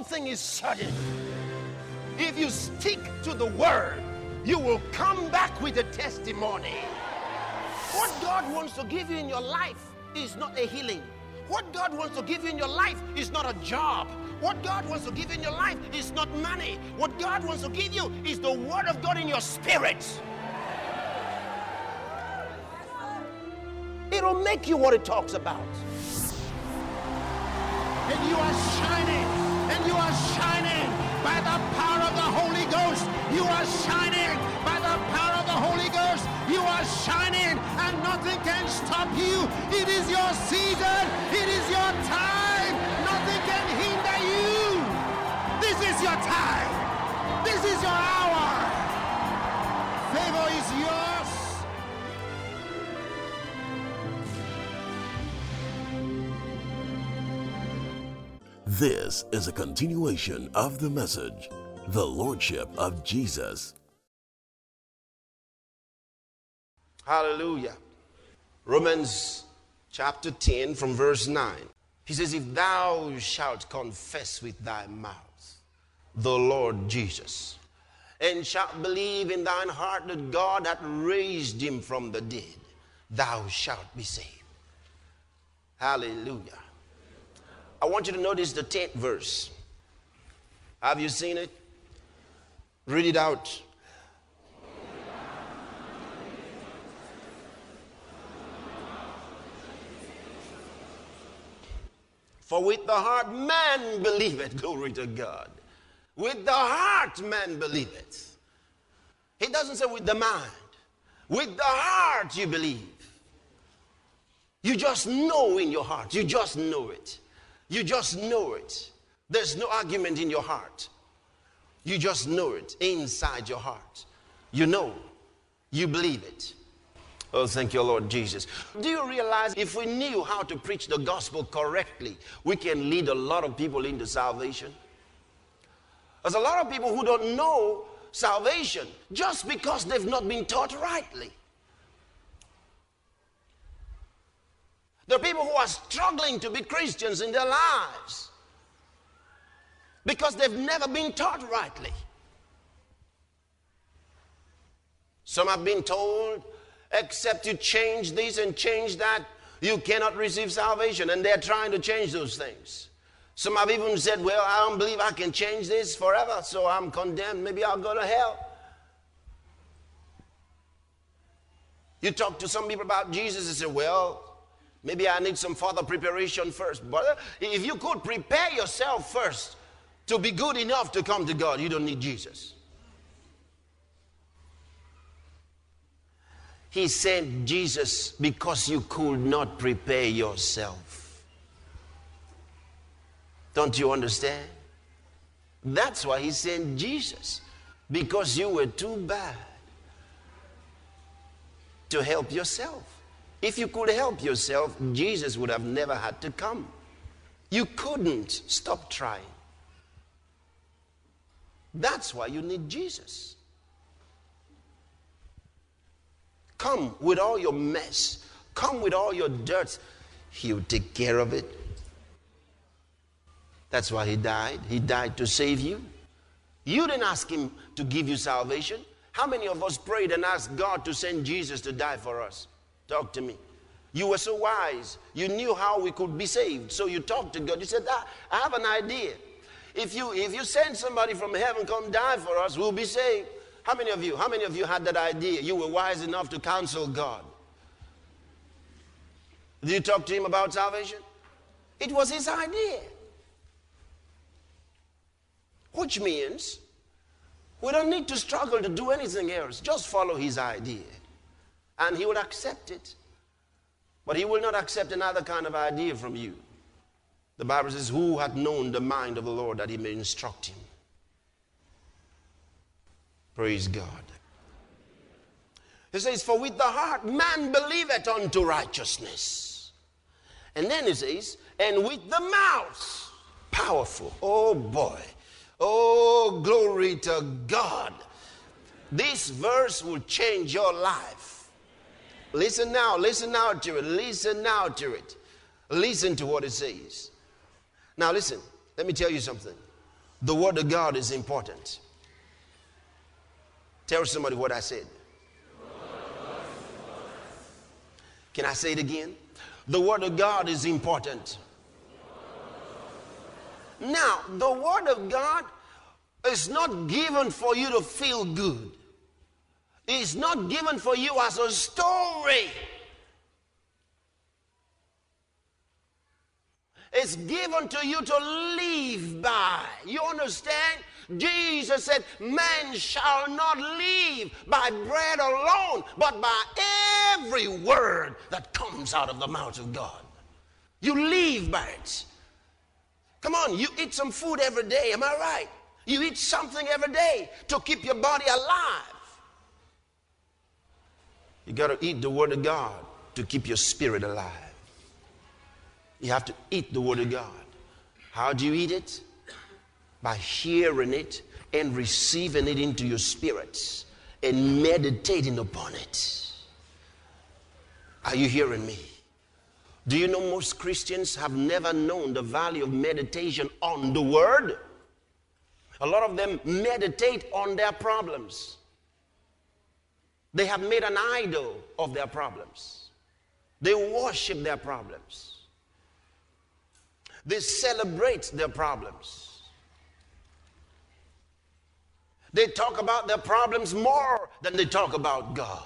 thing is certain. If you stick to the word, you will come back with a testimony. What God wants to give you in your life is not a healing. What God wants to give you in your life is not a job. What God wants to give you in your life is not money. What God wants to give you is the word of God in your spirit. It'll make you what it talks about. And you are shining. And you are shining by the power of the Holy Ghost. You are shining by the power of the Holy Ghost. You are shining and nothing can stop you. It is your season. It is your time. Nothing can hinder you. This is your time. This is your hour. Favor is yours. This is a continuation of the message, The Lordship of Jesus. Hallelujah. Romans chapter 10 from verse 9. He says, if thou shalt confess with thy mouth the Lord Jesus, and shalt believe in thine heart that God hath raised him from the dead, thou shalt be saved. Hallelujah. I want you to notice the 10th verse. Have you seen it? Read it out. For with the heart man believeth, glory to God. With the heart man believeth. He doesn't say with the mind. With the heart you believe. You just know in your heart. You just know it. You just know it. There's no argument in your heart. You just know it inside your heart. You know. You believe it. Oh, thank you, Lord Jesus. Do you realize if we knew how to preach the gospel correctly, we can lead a lot of people into salvation? There's a lot of people who don't know salvation just because they've not been taught rightly. There are people who are struggling to be Christians in their lives because they've never been taught rightly. Some have been told, except you change this and change that, you cannot receive salvation. And they're trying to change those things. Some have even said, well, I don't believe I can change this forever, so I'm condemned. Maybe I'll go to hell. You talk to some people about Jesus and say, well, maybe I need some further preparation first. But if you could prepare yourself first to be good enough to come to God, you don't need Jesus. He sent Jesus because you could not prepare yourself. Don't you understand? That's why he sent Jesus. Because you were too bad to help yourself. If you could help yourself, Jesus would have never had to come. You couldn't stop trying. That's why you need Jesus. Come with all your mess. Come with all your dirt. He'll take care of it. That's why he died. He died to save you. You didn't ask him to give you salvation. How many of us prayed and asked God to send Jesus to die for us? Talk to me. You were so wise. You knew how we could be saved. So you talked to God. You said, I have an idea. If you send somebody from heaven come die for us, we'll be saved. How many of you had that idea? You were wise enough to counsel God. Did you talk to him about salvation? It was his idea. Which means we don't need to struggle to do anything else. Just follow his idea. And he will accept it. But he will not accept another kind of idea from you. The Bible says, who hath known the mind of the Lord that he may instruct him? Praise God. He says, for with the heart man believeth unto righteousness. And then he says, and with the mouth, powerful. Oh boy. Oh, glory to God. This verse will change your life. Listen now to it. Listen now to it. Listen to what it says. Now listen, let me tell you something. The Word of God is important. Tell somebody what I said. Can I say it again? The Word of God is important. Now, the Word of God is not given for you to feel good. It's not given for you as a story. It's given to you to live by. You understand? Jesus said, man shall not live by bread alone, but by every word that comes out of the mouth of God. You live by it. Come on, you eat some food every day, am I right? You eat something every day to keep your body alive. You got to eat the Word of God to keep your spirit alive. You have to eat the Word of God. How do you eat it? By hearing it and receiving it into your spirits and meditating upon it. Are you hearing me? Do you know most Christians have never known the value of meditation on the Word? A lot of them meditate on their problems. They have made an idol of their problems. They worship their problems. They celebrate their problems. They talk about their problems more than they talk about God.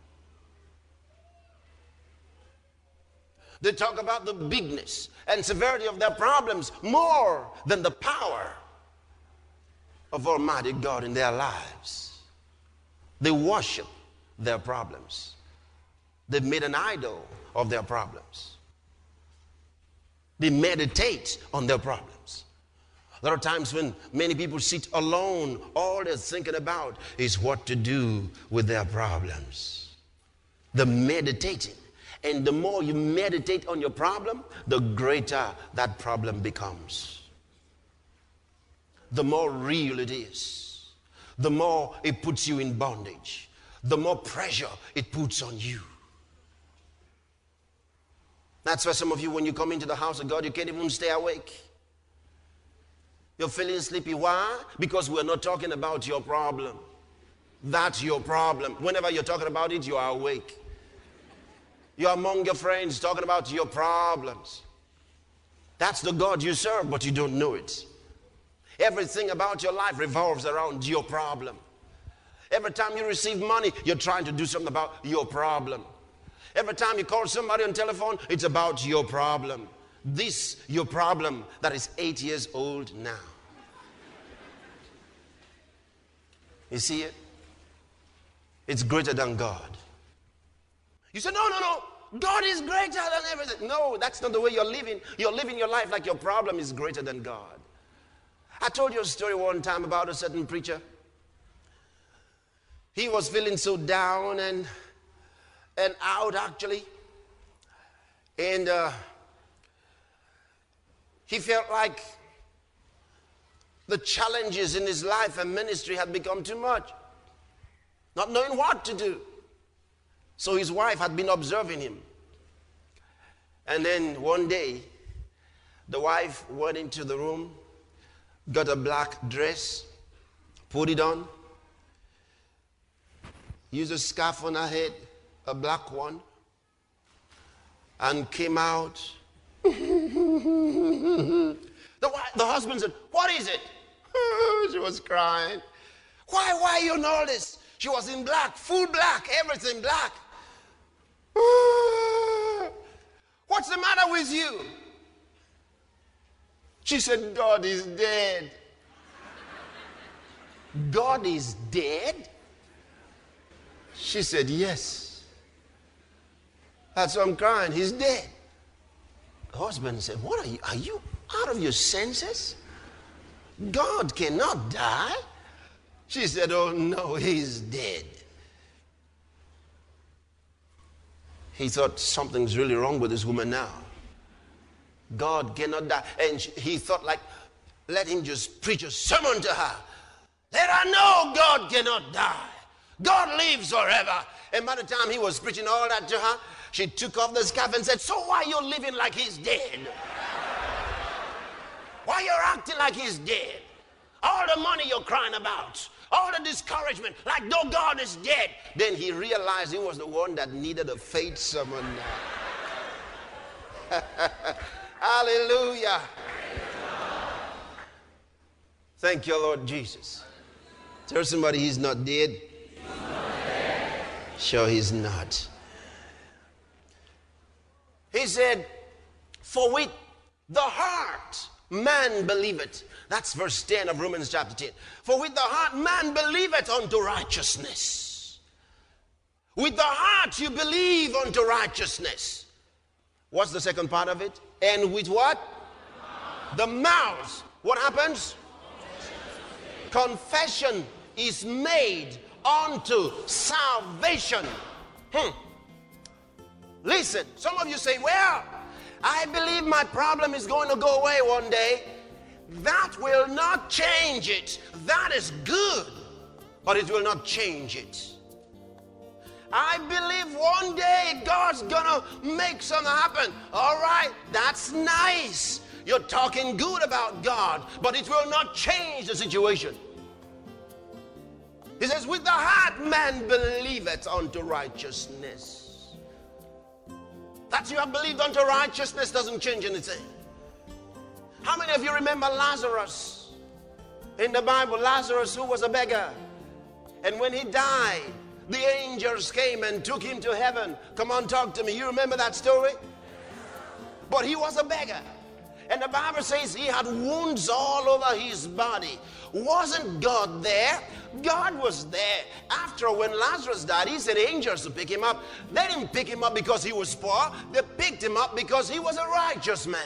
They talk about the bigness and severity of their problems more than the power of Almighty God in their lives. They worship their problems. They've made an idol of their problems. They meditate on their problems. There are times when many people sit alone, all they're thinking about is what to do with their problems. They're meditating. And the more you meditate on your problem, the greater that problem becomes. The more real it is. The more it puts you in bondage. The more pressure it puts on you. That's why some of you, when you come into the house of God, you can't even stay awake. You're feeling sleepy. Why? Because we're not talking about your problem. That's your problem. Whenever you're talking about it, you are awake. You're among your friends talking about your problems. That's the God you serve, but you don't know it. Everything about your life revolves around your problem. Every time you receive money, you're trying to do something about your problem. Every time you call somebody on telephone, it's about your problem. This, your problem, that is 8 years old now. You see it? It's greater than God. You say, no. God is greater than everything. No, that's not the way you're living. You're living your life like your problem is greater than God. I told you a story one time about a certain preacher. He was feeling so down and out, actually. And he felt like the challenges in his life and ministry had become too much. Not knowing what to do. So his wife had been observing him. And then one day, the wife went into the room, got a black dress, put it on, used a scarf on her head, a black one, and came out. The husband said, "What is it?" She was crying. Why are you in all this? She was in black, full black, everything black. What's the matter with you? She said, God is dead. God is dead? She said, yes. That's why I'm crying. He's dead. The husband said, what are you? Are you out of your senses? God cannot die. She said, oh no, he's dead. He thought something's really wrong with this woman now. God cannot die. And he thought, like, let him just preach a sermon to her. Let her know God cannot die. God lives forever. And by the time he was preaching all that to her, she took off the scarf and said, so why are you living like he's dead? Why are you acting like he's dead? all the money you're crying about, all the discouragement, like though God is dead. Then he realized he was the one that needed a faith summon now. Hallelujah. Thank you, Lord Jesus. Tell somebody he's not dead. Sure he's not. He said, for with the heart man believeth. That's verse 10 of Romans chapter 10. For with the heart man believeth unto righteousness. With the heart you believe unto righteousness. What's the second part of it? And with what? The mouth. What happens? Confession is made unto salvation. Listen, some of you say, well, I believe my problem is going to go away one day. That will not change it. That is good, but it will not change it. I believe one day God's gonna make something happen. All right, that's nice. You're talking good about God, but it will not change the situation. He says, with the heart man believeth unto righteousness. That you have believed unto righteousness doesn't change anything. How many of you remember Lazarus? In the Bible, Lazarus, who was a beggar. And when he died, the angels came and took him to heaven. Come on, talk to me. You remember that story? But he was a beggar. And the Bible says he had wounds all over his body. Wasn't God there? God was there. After when Lazarus died, he sent angels to pick him up. They didn't pick him up because he was poor. They picked him up because he was a righteous man.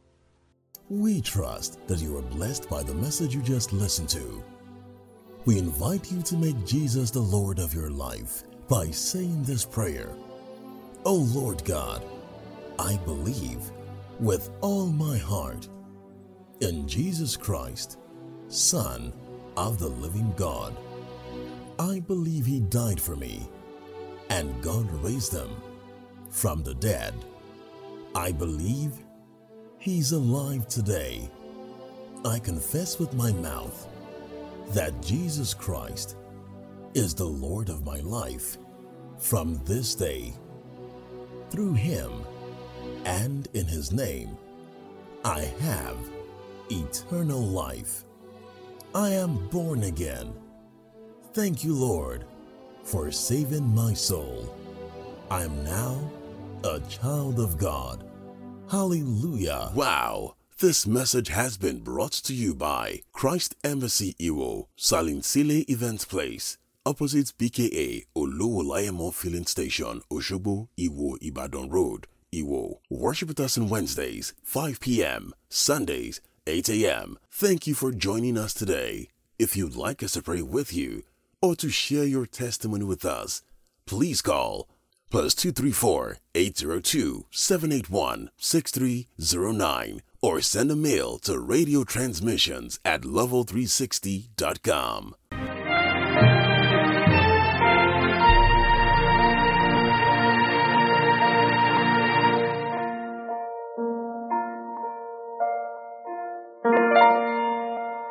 We trust that you are blessed by the message you just listened to. We invite you to make Jesus the Lord of your life by saying this prayer. Oh Lord God, I believe with all my heart in Jesus Christ, Son of the living God. I believe he died for me and God raised him from the dead. I believe he's alive today. I confess with my mouth that Jesus Christ is the Lord of my life from this day. Through him and in his name, I have eternal life. I am born again. Thank you, Lord, for saving my soul. I am now a child of God. Hallelujah. Wow. This message has been brought to you by Christ Embassy Iwo, Salinsile Event Place, opposite BKA Oluwolayemo Filling Station, Osogbo, Iwo, Ibadan Road, Iwo. Worship with us on Wednesdays, 5 p.m., Sundays, 8 a.m. Thank you for joining us today. If you'd like us to pray with you or to share your testimony with us, please call +234 802 781 6309 or send a mail to radiotransmissions@level360.com.